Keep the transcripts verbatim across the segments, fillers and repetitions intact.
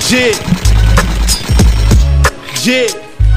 Yeah. Yeah.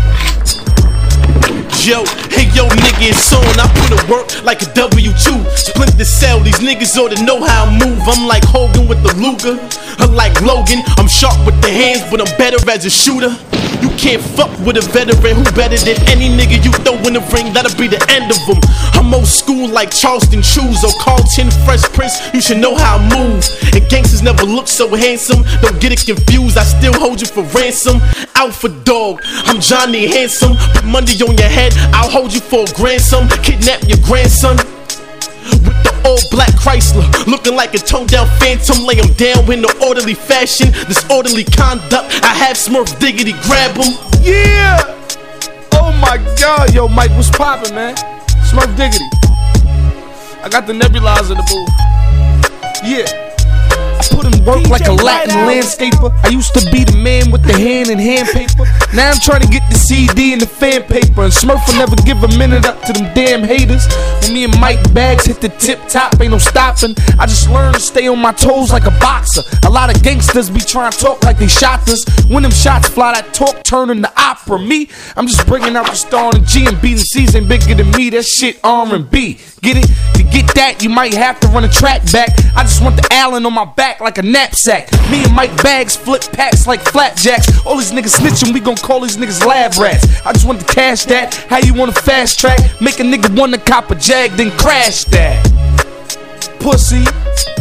Yo, hey yo nigga, it's on. I put in work like a W two. Split the cell, these niggas ought to know how I move. I'm like Hogan with the Luger, I'm like Logan. I'm sharp with the hands, but I'm better as a shooter. You can't fuck with a veteran who better than any nigga you throw in the ring, that'll be the end of them. I'm old school like Charleston Chews or Carlton Fresh Prince, you should know how I move. And gangsters never look so handsome, don't get it confused, I still hold you for ransom. Out for dog, I'm Johnny Handsome. Put money on your head, I'll hold you for a ransom. Kidnap your grandson with the all-black Chrysler, looking like a toned-down phantom. Lay him down in an orderly fashion, disorderly conduct. I have Smurf Diggity grab him. Yeah! Oh my God, yo, Mike, what's poppin', man? Smurf Diggity. I got the nebulizer in the booth. Yeah. I put in work like a Latin landscaper. I used to be the man with the hand in hand paper. Now I'm trying to get the C D and the fan paper. And Smurf will never give a minute up to them damn haters. When me and Mike Bags hit the tip top, ain't no stopping. I just learned to stay on my toes like a boxer. A lot of gangsters be trying to talk like they shot us. When them shots fly, that talk turn into opera. Me, I'm just bringing out the star and G, and B and C's ain't bigger than me. That shit R and B. Get it? To get that, you might have to run a track back. I just want the Allen on my back like a knapsack. Me and Mike Bags flip packs like flapjacks. All these niggas snitching, we gon' call these niggas lab rats. I just want to cash that. How you wanna fast track? Make a nigga wanna cop a Jag, then crash that. Pussy.